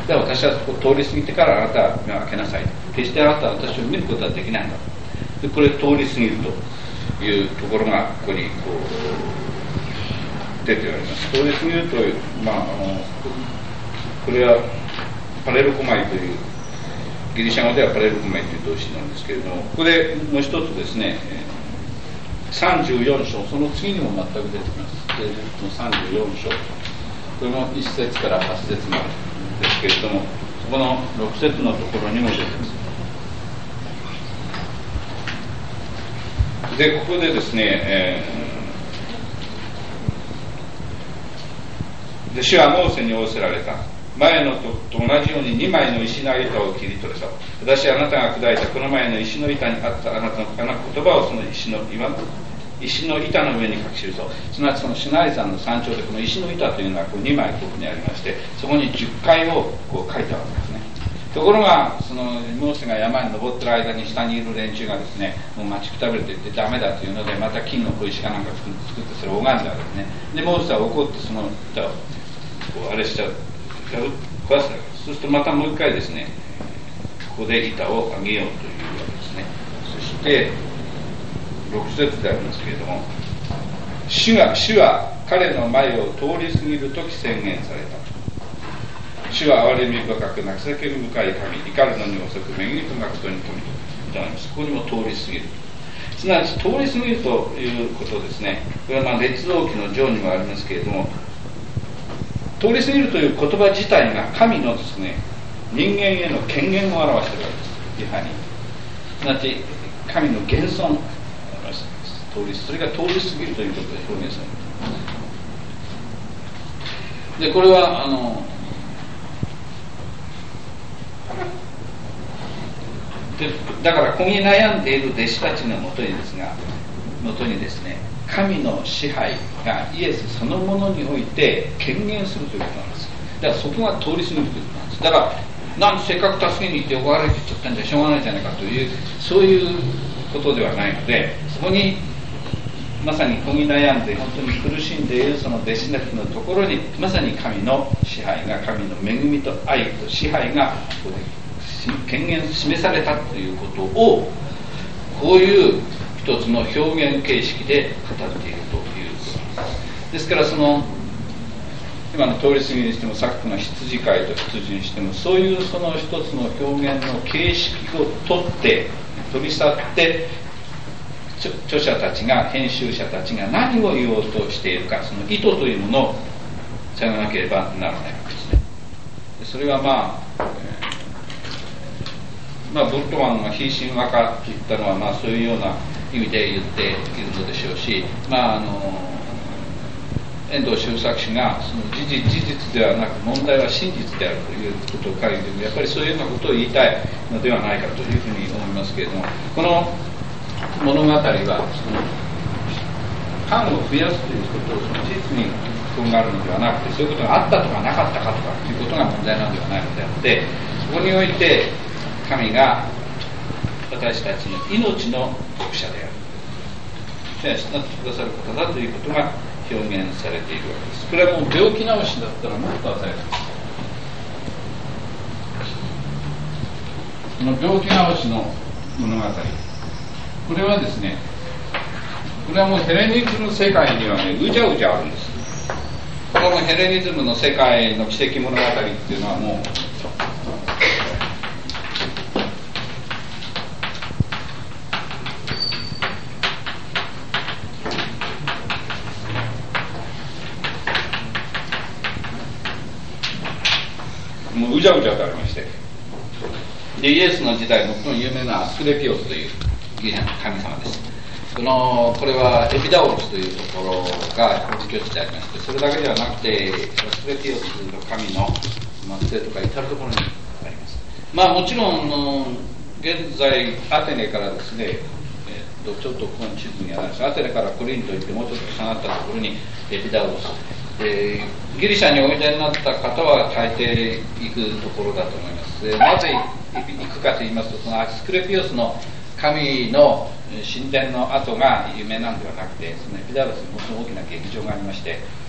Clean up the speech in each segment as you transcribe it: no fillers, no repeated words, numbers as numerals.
で私はそこを通り過ぎてからあなたは目を開けなさい。決してあなたは私を見ることはできないんだ。でこれ通り過ぎるというところがここにこう出ております。通り過ぎるという、これはパレルコマイというギリシャ語ではパレルコマイという動詞なんですけれども、ここでもう一つですね、34章、その次にも全く出てきます。34章、これも1節から8節までですけれども、そこの6節のところにも出てきます。でここでですね、で主はモーセに仰せられた。前のと同じように2枚の石の板を切り取れた。私はあなたが砕いたこの前の石の板にあったあなたの言葉をその石の板の上に書き記そう。すなわちそのシナイ山の山頂でこの石の板というのはこう2枚ここにありまして、そこに10回をこう書いたわけですね。ところがそのモーセが山に登ってる間に下にいる連中がですね、もう待ちくたびれていってダメだというので、また金の小石かなんか作ってそれを拝んだわけですね。でモーセは怒ってその板をこうあれしちゃう、壊すわけです。そうするとまたもう一回ですね、ここで板を上げようというわけですね。そして6節でありますけれども、主は彼の前を通り過ぎるとき宣言された。主は憐れみ深く泣き叫び深い神、怒るのに遅く恵みと誠に富とあります。ここにも通り過ぎる。すなわち通り過ぎるということですね。これは列王記の上にもありますけれども、通り過ぎるという言葉自体が神のですね、人間への権限を表しているわけです。やはりすなわち神の現存を表しています。それが通り過ぎるということで表現されます。でこれはだからこぎ悩んでいる弟子たちのもとにですね、神の支配がイエスそのものにおいて権限するということなんです。だからそこが通り過ぎるということなんです。だからなんせっかく助けに行って怒られてちゃったんじゃしょうがないじゃないかというそういうことではないので、そこにまさにこぎ悩んで本当に苦しんでいるその弟子たちのところにまさに神の支配が、神の恵みと愛と支配がここで権限示されたということを、こういう一つの表現形式で語っているということなんです。ですからその今の通り過ぎにしてもさっきの羊飼いと羊にしても、そういうその一つの表現の形式を取り去って著者たちが、編集者たちが何を言おうとしているか、その意図というものを探らなければならないわけですね。それはボルトマンが非神話化といったのはそういうような意味で言っているのでしょうし、遠藤周作氏がその事実ではなく問題は真実であるということを書いても、やっぱりそういうようなことを言いたいのではないかというふうに思いますけれども、この物語はそのファンを増やすということをその事実に含があるのではなくて、そういうことがあったとかなかったかとかということが問題なのではないのであって、そこにおいて神が私たちの命の牧者である、養ってくださる方だということが表現されているわけです。これはもう病気治しだったらもっと鮮やかです。この病気治しの物語、これはですね、これはもうヘレニズムの世界にはね、うじゃうじゃあるんです。このヘレニズムの世界の奇跡物語っていうのはもううじゃうじゃとありまして、でイエスの時代の最も有名なアスクレピオスというギリシャの神様です。これはエピダオロスというところが本拠地でありまして、それだけではなくてアスクレピオスの神の末裔とか至るところにあります。もちろん現在アテネからですね、ちょっとこの地図にあります。アテネからコリント行ってもうちょっと下がったところにエピダオロス、ギリシャにおいでになった方は大抵行くところだと思います。なぜ行くかと言いますと、そのアスクレピオスの神の神殿の跡が有名なんではなくて、そのエピダオロスにものすごく大きな劇場がありまして、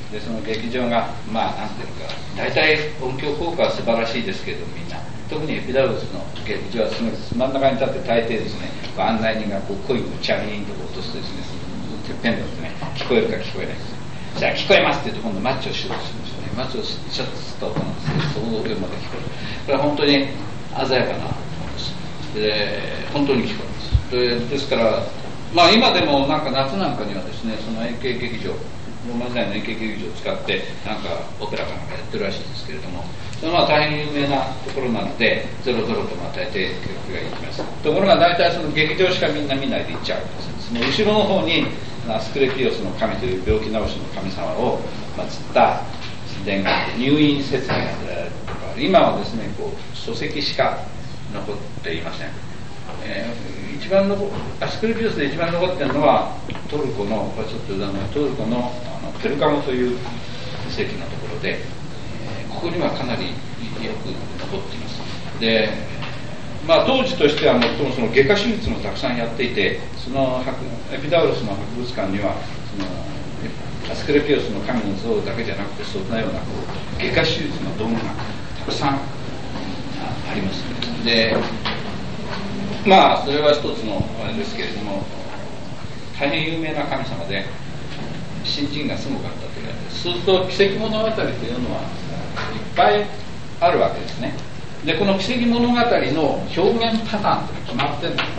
でその劇場がなんていうか、大体音響効果は素晴らしいですけれども、みんな特にエピダウルスの劇場はすごいです。真ん中に立って大抵ですね、案内人がこう声をチャリーンと落とすとですね、てっぺんでですね、聞こえるか聞こえないか、じゃあ聞こえますって言うと今度マッチをしようとするんですよね。マッチをシャッと音なんですけど、その上まで聞こえる。これは本当に鮮やかな音です。で本当に聞こえます。ですから今でもなんか夏なんかにはですね、その円形劇場、ローマ時代の円形劇場を使ってなんかオペラかなんかやってるらしいですけれども、大変有名なところなのでゾロゾロと大抵客が行きます。ところが大体その劇場しかみんな見ないで行っちゃうんです。その後ろの方にアスクレピオスの神という病気治しの神様を祀った殿があって、入院設備があるとか、今はですねこう書籍しか残っていません。一番アスクレピオスで一番残っているのはトルコのペルガモという遺跡のところで、ここにはかなりよく残っています。で、当時としては最もその外科手術もたくさんやっていて、そのエピダウロスの博物館にはそのアスクレピオスの神の像だけじゃなくて、そんなような外科手術の道具がたくさんあります。でそれは一つのあれですけれども、大変有名な神様で信心がすごかったと言われて、そうすると奇跡物語というのはいっぱいあるわけですね。でこの奇跡物語の表現パターンと決まってるんです。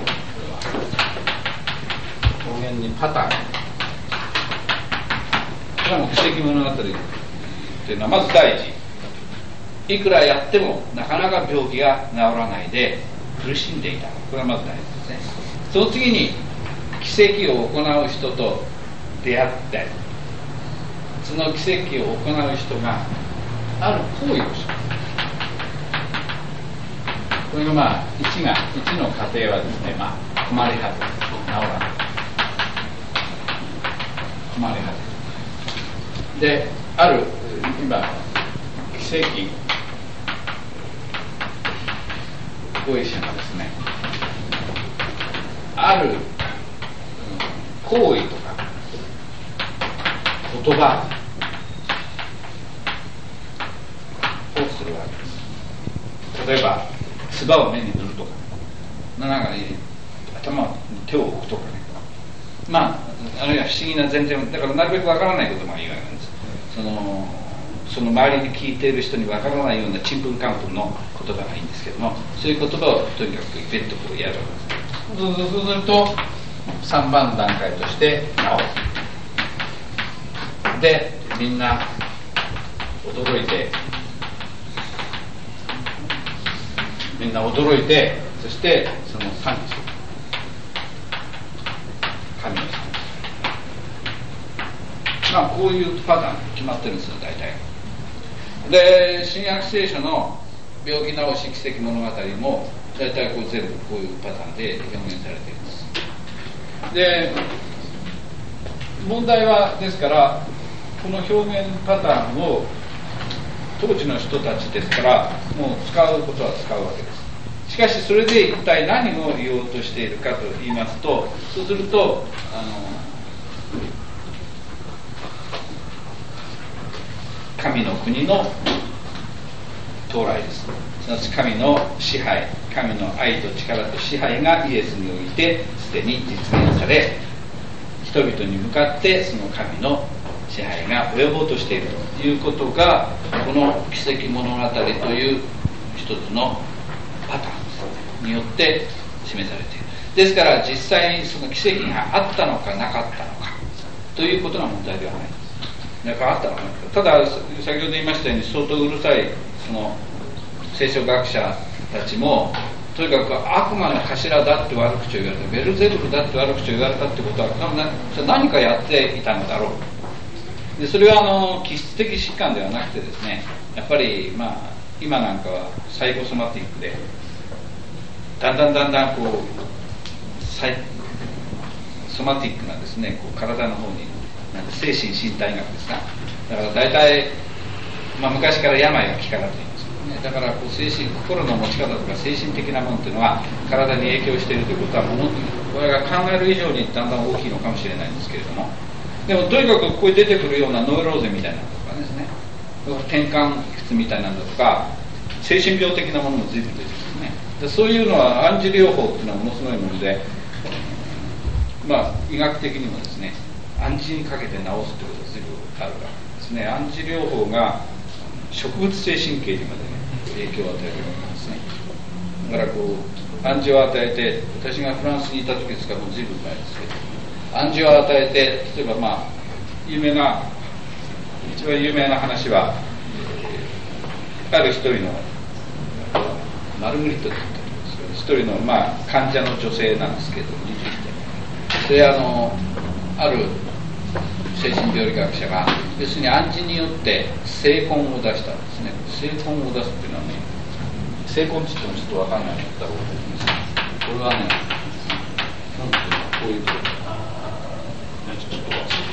表現にパターン、これはもう奇跡物語というのはまず第一、いくらやってもなかなか病気が治らないで苦しんでいた、これはまず大事ですね。その次に奇跡を行う人と出会って、その奇跡を行う人がある行為をする。これが1の過程はですね、困り果て、治らない、困り果てである今奇跡行為者がですね、ある行為とか言葉をするわけです。例えば唾を目に塗るとか、なんか頭に手を置くとかね、あるいは不思議な全然だからなるべくわからないことがいいわけなんです。その周りに聞いている人にわからないようなちんぷんかんぷんの言葉がいいんですけども、そういう言葉をとにかくベッとこうやるわけです。そうすると3番段階として治る。でみんな驚いて、そしてその賛美する、神の賛美。こういうパターン決まってるんですよ大体。で新約聖書の病気治し奇跡物語も大体全部こういうパターンで表現されています。で問題はですからこの表現パターンを当時の人たちですからもう使うことは使うわけです。しかしそれで一体何を言おうとしているかと言いますと、そうすると神の国の到来です。すなわち神の支配、神の愛と力と支配がイエスにおいてすでに実現され、人々に向かってその神の支配が及ぼうとしているということがこの奇跡物語という一つのパターンによって示されている。ですから実際にその奇跡があったのかなかったのかということが問題ではないです。なんかあったのかな。ただ先ほど言いましたように相当うるさいその聖書学者たちもとにかく悪魔の頭だって悪口を言われた、ベルゼブルだって悪口を言われたってことは何かやっていたのだろう。でそれは気質的疾患ではなくてですね、やっぱり今なんかはサイコソマティックでだんだんこうソマティックなですね、こう体の方に精神身体学ですか。だから大体、昔から病は気からと言いますけどね。だからこう心の持ち方とか精神的なものというのは体に影響しているということはこれが考える以上にだんだん大きいのかもしれないんですけれども、 でもとにかくここに出てくるようなノイローゼみたいなのとかですね、転換靴みたいなのとか精神病的なものも随分出てきますね。でそういうのは暗示療法っていうのはものすごいもので、医学的にもですね、暗示にかけて治すということが随分あるわけですね。暗示療法が植物性神経にまで、ね、影響を与えるわけですね。だから暗示を与えて、私がフランスにいた時ですからもう随分前ですけど、暗示を与えて、例えば一番有名な話は、ある一人のマルグリットだったんですけど、一人の患者の女性なんですけど、21歳で、ある精神病理学者が要するに暗示によって精魂を出したんですね。精魂を出すっていうのはね、精魂って言ってもちょっと分かんないんだろうと思います。これはね、なんていうの、こういうことちょっ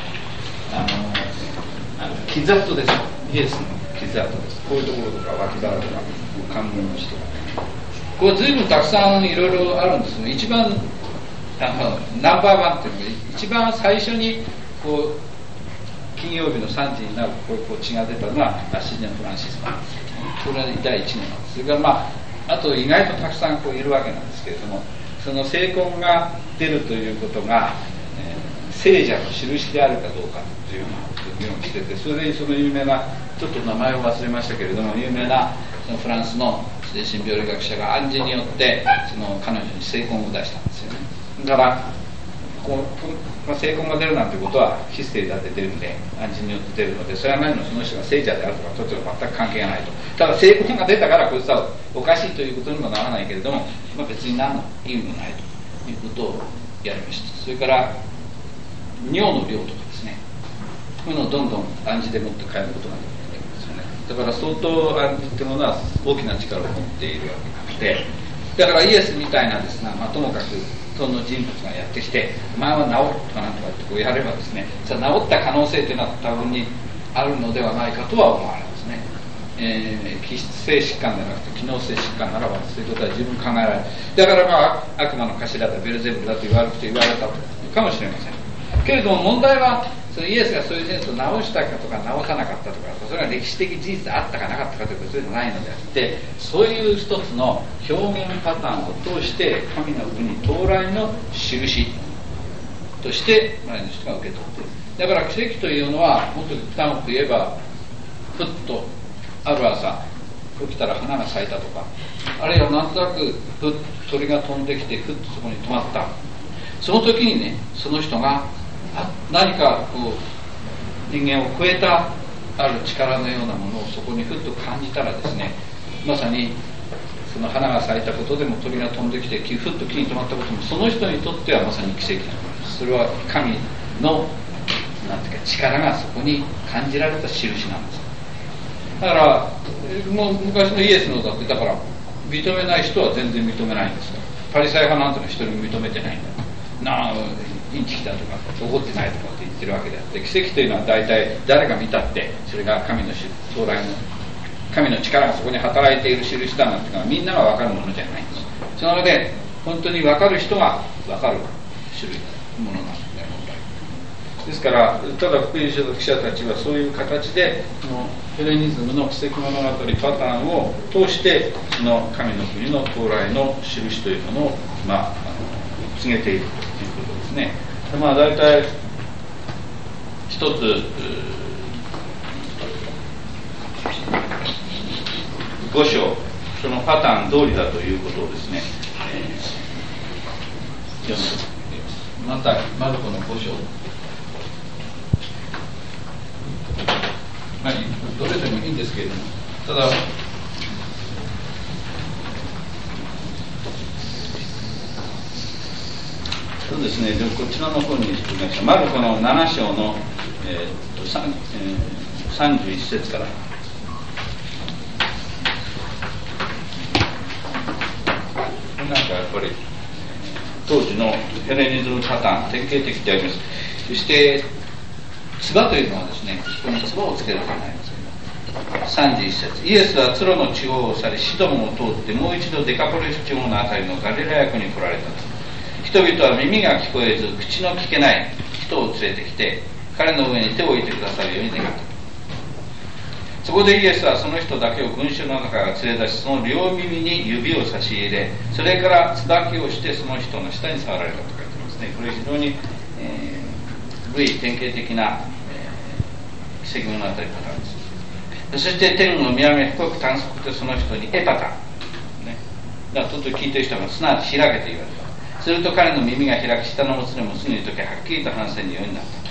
と傷跡です。イエスの傷跡です。こういうところとか脇腹とか関門の人がこれ随分たくさんいろいろあるんですね。一番ナンバーワンっていうのが一番最初に金曜日の3時になる血が出たのはシジャン・フランシスコなんですけど、これは第1年なんです。それからあと意外とたくさんいるわけなんですけれども、その精魂が出るということが、聖者の印であるかどうかというような議論をしてて、それでその有名な、ちょっと名前を忘れましたけれども、有名なそのフランスの精神病理学者が暗示によってその彼女に精魂を出したんですよね。だから精魂が出るなんてことはヒステリーだって出るんで、暗示によって出るので、それは何もその人が聖者であるとかとっても全く関係がないと。ただ精魂が出たからこいつはおかしいということにもならないけれども、別に何の意味もないということをやりました。それから尿の量とかですね、こういうのをどんどん暗示でもって変えることができるんですよね。だから相当暗示っていうものは大きな力を持っているわけで、だからイエスみたいなですね、ともかくその人物がやってきて、お前は治るとかなんとかってやればですね、治った可能性というのは多分にあるのではないかとは思われますね。気質性疾患ではなくて機能性疾患ならばそういうことは十分考えられる。だから悪魔の頭だベルゼブルだと言われたかもしれませんけれども、問題はそのイエスがそういう先生を治したかとか治さなかったとか、それは歴史的事実であったかなかったかということではないのであって、そういう一つの表現パターンを通して神の国到来の印として前の人が受け取っている。だから奇跡というのはもっと端を言えば、ふっとある朝起きたら花が咲いたとか、あるいはなんとなくふっ鳥が飛んできてふっとそこに止まった。その時にね、その人が何か人間を超えたある力のようなものをそこにふっと感じたらですね、まさにその花が咲いたことでも鳥が飛んできてふっと木に止まったことも、その人にとってはまさに奇跡なのです。それは神のなんていうか力がそこに感じられた印なんです。だからもう昔のイエスのだって、だから認めない人は全然認めないんですよ。パリサイ派なんてのは一人も認めてないんだ。インチキだとか怒ってないとかって言ってるわけであって、奇跡というのは大体誰が見たってそれが神の到来の神の力がそこに働いている印だなんていうのはみんなが分かるものじゃないんです。そのので本当に分かる人が分かる種類のものなんですね、本来ですから。ただ福音書の記者たちはそういう形でそのヘレニズムの奇跡物語パターンを通してその神の国の到来の印というものを告げているということですね。大体一つ5章そのパターン通りだということをですね、読んでいます。またマルコの5章、どれでもいいんですけれども、ただそうですね、こちらの方にしてみました。マルコの7章の、31節から。なんかやっぱり当時のヘレニズムパターン典型的であります。そして唾というのはですね、ここに唾をつけるじゃないですか。31節、イエスはツロの地方を去りシドンを通ってもう一度デカポリス地方のあたりのガリラヤ湖に来られたと。人々は耳が聞こえず口の聞けない人を連れてきて彼の上に手を置いてくださるように願った。そこでイエスはその人だけを群衆の中から連れ出し、その両耳に指を差し入れ、それから椿をしてその人の下に触られたと書いてますね。これ非常に、古い典型的な、奇跡物語パターンです。そして天を見上げ深く探索してその人にエパタ、ね、だからちょっと聞いてる人がすなわち開けと言われた。すると彼の耳が開き、下のもつれもすぐに解け、はっきりと話せるようになった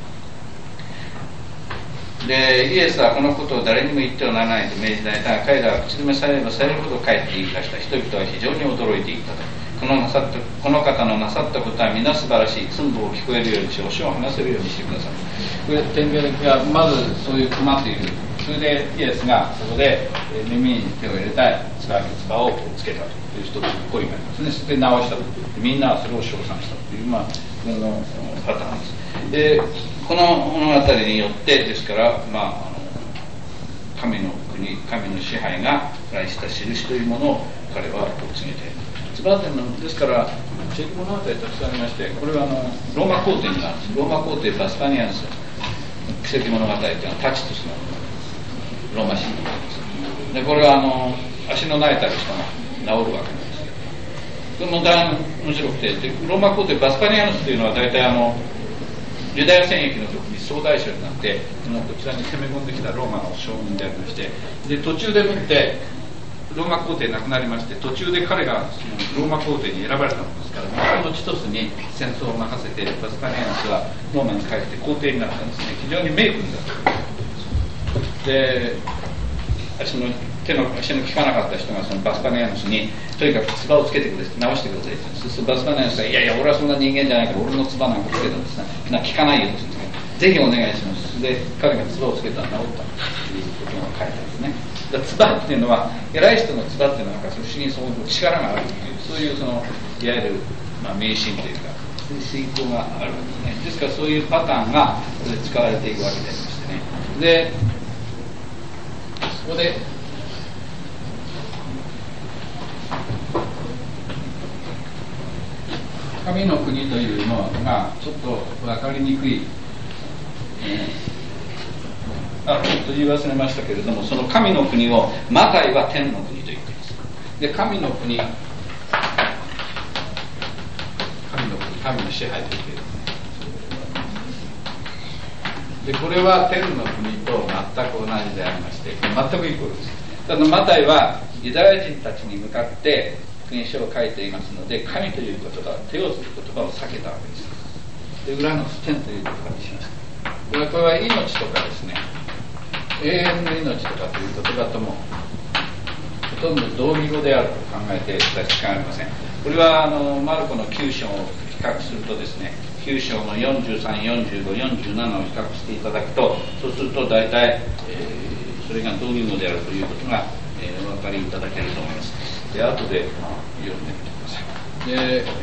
と。でイエスはこのことを誰にも言ってはならないと命じられたが、彼らは口止めされればされるほど帰って言い出した。人々は非常に驚いていったと。この方のなさったことは皆素晴らしい。寸法を聞こえるようにし、教を話せるようにしてください。これ天秤がまずそういう困っている。それでイエスがそこで耳に手を入れた椿をつけたという一つの行為がありますね。それで直したと。みんなはそれを称賛したという、このパターンです。でこの物語によってですから、神の国、神の支配が来した印というものを彼は告げている。ですから奇跡物語たくさんありまして、これはローマ皇帝になるんです。ローマ皇帝バスパニアヌス奇跡物語というのはタチトスのローマ神話です。でこれは足の泣いたり人が治るわけなんですけど、これも大変面白くて、ローマ皇帝バスパニアヌスというのは大体ユダヤ戦役の時に総大将になってこちらに攻め込んできたローマの将軍でありまして、で途中でもってローマ皇帝亡くなりまして、途中で彼がそのローマ皇帝に選ばれたのですから、そのチトスに戦争を任せてバスパニアヌスはローマに帰って皇帝になったんですね。非常に名君だったで、足の効かなかった人がそのバスパニアヌスにとにかく唾をつけてくれ、直してくださいって。そうするとバスパニアヌスは、いやいや俺はそんな人間じゃないから俺の唾なんかつけたんですね、効かないよですね、ぜひお願いします。で彼が唾をつけたら治ったということが書いてあるんですね。唾っていうのは、偉い人の唾っていうのは不思議にそういう力があるという、そういういわゆる、迷信というかそういう信仰があるわけですね。ですからそういうパターンがこれで使われていくわけでありましてね。でそこで神の国というのがちょっと分かりにくい、ちょっと言い忘れましたけれども、その神の国をマタイは天の国と言っています。で神の国、神の支配と言っています。でこれは天の国と全く同じでありまして、全くイコールです。ただマタイはユダヤ人たちに向かって福音書を書いていますので、神という言葉、手をする言葉を避けたわけです。で裏の天という言葉にしました。これは命とかですね、永遠の命とかという言葉ともほとんど同義語であると考えて差し支えありません。これはマルコの9章を比較するとですね、9章の43、45、47を比較していただくと、そうすると大体、それが同義語であるということが、お分かりいただけると思います。で後で読んでみてください。で、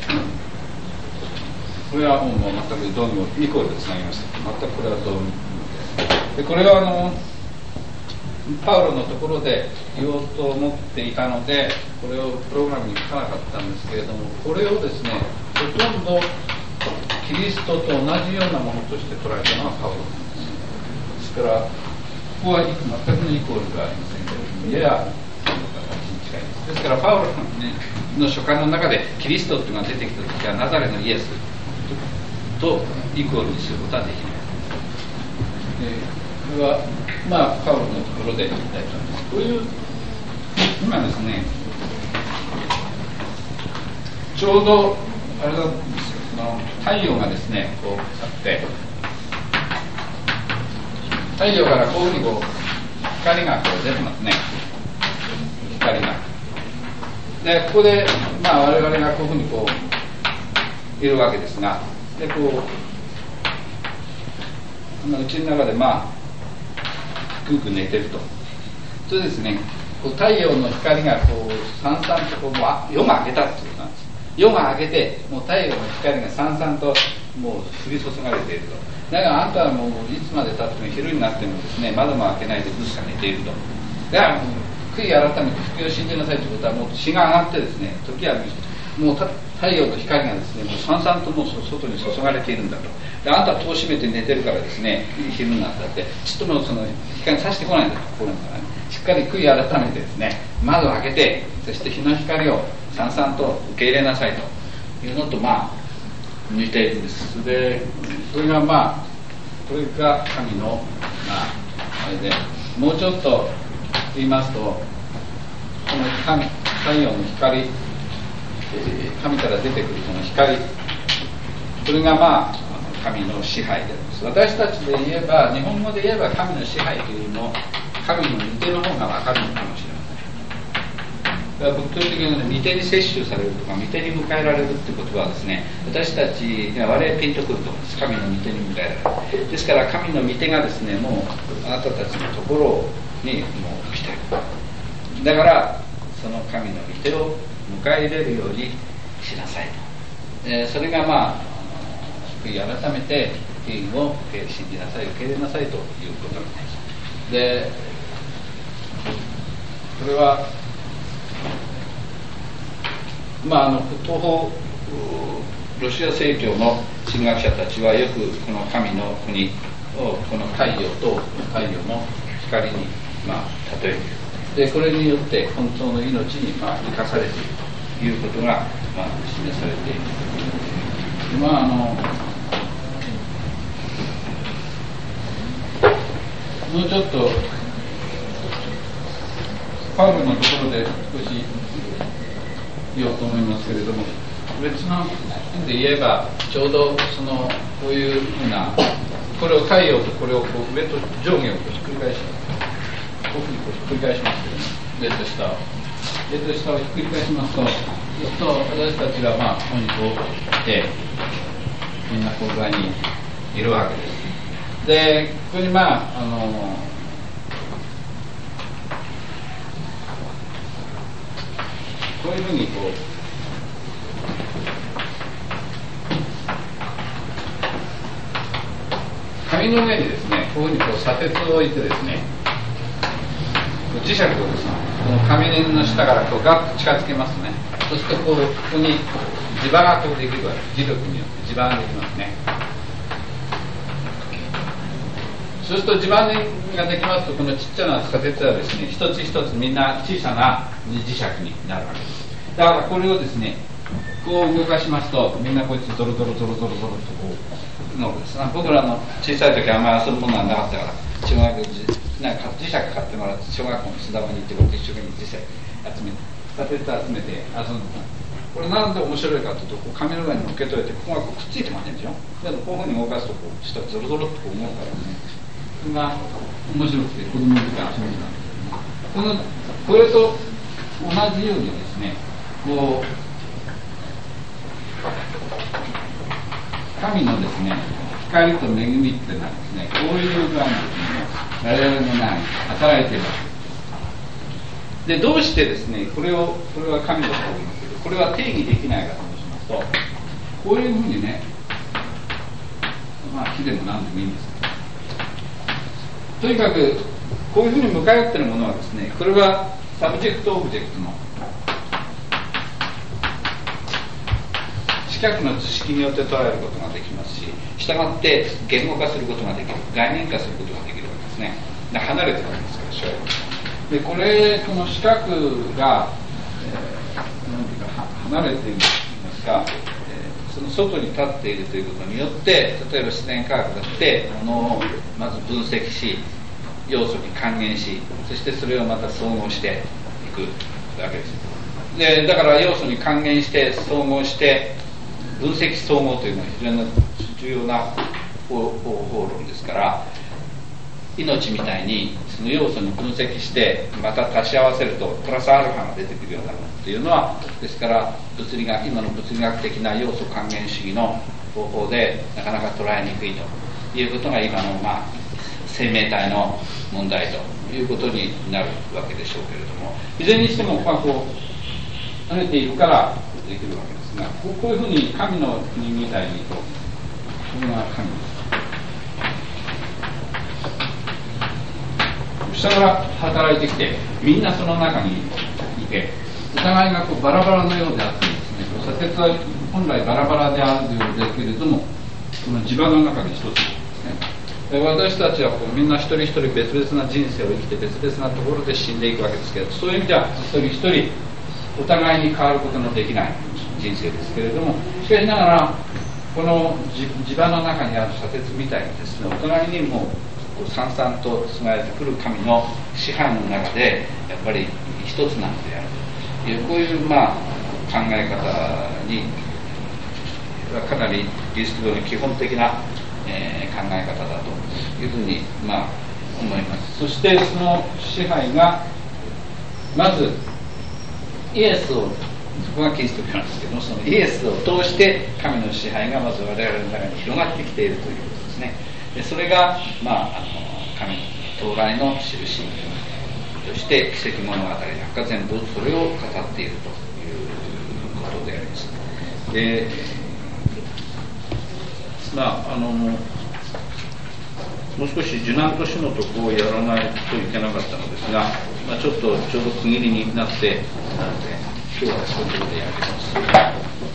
これはもう全く同義語イコールでつなぎました。全くこれは同義語で、これはパウロのところで言おうと思っていたので、これをプログラムに書かなかったんですけれども、これをですね、ほとんどキリストと同じようなものとして捉えたのはパウロなんです。ですからここは全くのイコールではありませんけれども、やや近いです。ですからパウロの書簡の中でキリストというのが出てきた時はナザレのイエスとイコールにすることはできない。これはパウロのところで言いたいと思います。こういう今ですね、ちょうどあれなんですよ、太陽がですねこうあって、太陽からこういうふうに光がこう出てますね。光がでここで我々がこういうふうにこういるわけですが、でこううちの中でくんくん寝てると。それですね、こう太陽の光がこうさんさんとこう夜が明けたっていうことなんです。夜が明けてもう太陽の光がさんさんともう降り注がれていると。だからあんたはもういつまでたっても昼になってもですね、窓も開けないでぐっすか寝ていると。だから悔い改めて福音を信じなさいということは、もう日が上がってですね、時はもう太陽の光がですね、もうさんさんともう外に注がれているんだと。で、あなたは戸を閉めて寝てるからですね、昼になったってちょっともうその光さしてこないんだと、こうなんだから、ね、しっかり悔い改めてですね、窓を開けて、そして日の光をさんさんと受け入れなさいというのと似ているんです。で、これがこれが神のあれで、もうちょっと言いますと、この太陽の光、神から出てくるこの光、これが神の支配であります。私たちで言えば、日本語で言えば神の支配というよりも神の御手の方が分かるのかもしれません。だから仏教的には御手に摂取されるとか御手に迎えられるっていうことはですね、私たちには我々ピンとくると思います。神の御手に迎えられる。ですから神の御手がですね、もうあなたたちのところにもう来ている。だからその神の御手を迎え入れるようにしなさいと。それが悔い改めて福音を信じなさい、受け入れなさいということになります。で、これは東方ロシア正教の神学者たちはよくこの神の国をこの太陽と太陽の光に例える。で、これによって本当の命に生かされているということが示されている。もうちょっとパウロのところで少し言おうと思いますけれども、別の意味で言えばちょうどこういうふうな、これを太陽とこれを上と上下をひっくり返します。こういうふうにひっくり返しますけど、上と下をひっくり返しますと、私たちがここにこう来て、みんなここ側にいるわけです。で、ここにこういうふうに紙の上にですね、こういうふうに砂鉄を置いてですね、磁石をですね、この紙の下からガッと近づけますね。そしてここに磁場ができるわけです。磁力によって磁場ができますね。そうすると磁場ができますと、このちっちゃな砂鉄はですね、一つ一つみんな小さな磁石になるわけです。だからこれをですね、こう動かしますと、みんなこいつドロドロとこう乗るんです。僕らの小さい時はあんまり遊ぶものはなかったから、小学校磁石買ってもらって、小学校の巣玉に行って僕一生懸命磁石集めて、砂鉄集めて遊んでた。これなんで面白いかというと、紙の上に乗っけといて、ここがくっついてませんでしょ。でもこういうふうに動かすと下がゾロゾロっと思うからね、それが面白くて子供の時遊んでたんですけど、これと同じようにですね、神のですね、光と恵みっていうのはですね、こういう具合にですね、我々の中に働いているわけです。で、どうしてですね、これは神だと思いますけど、これは定義できないかと申しますと、こういうふうにね、木でも何でもいいんですけど、とにかくこういうふうに向かい合っているものはですね、これはサブジェクトオブジェクトの視覚の図式によって捉えることができますし、従って言語化することができる、概念化することができるわけですね。で、離れてるわけですから、将来で、この視覚が、離れているといいますか、その外に立っているということによって、例えば自然科学だってものをまず分析し、要素に還元し、そしてそれをまた総合していくわけです。で、だから要素に還元して総合して分析総合というのは非常に重要な方論ですから、命みたいにその要素に分析してまた足し合わせるとプラスアルファが出てくるようなものというのは、ですから今の物理学的な要素還元主義の方法でなかなか捉えにくいということが今の生命体の問題ということになるわけでしょうけれども、いずれにしても跳ねているからできるわけですが、こういうふうに神の国みたいにこれが神です。下から働いてきて、みんなその中にいて、お互いがバラバラのようであってですね、 砂鉄は本来バラバラであるようだけれども、この地場の中で一つですね。私たちはみんな一人一人別々な人生を生きて別々なところで死んでいくわけですけど、そういう意味では一人一人お互いに変わることのできない人生ですけれども、しかしながらこの地場の中にある砂鉄みたいにですね、お互いにもさんさんと継がれてくる神の支配の中でやっぱり一つなのであるという、こういう考え方にかなりキリスト教の基本的な、考え方だというふうに思います。そしてその支配がまずイエスを、そこがキリスト教なんですけども、そのイエスを通して神の支配がまず我々の中に広がってきているということですね。でそれが、神の到来の印として奇跡物語なんか全部それを語っているということであります。でもう少し受難と死のとこをやらないといけなかったのですが、ちょっとちょうど区切りになってなので今日はここでやります。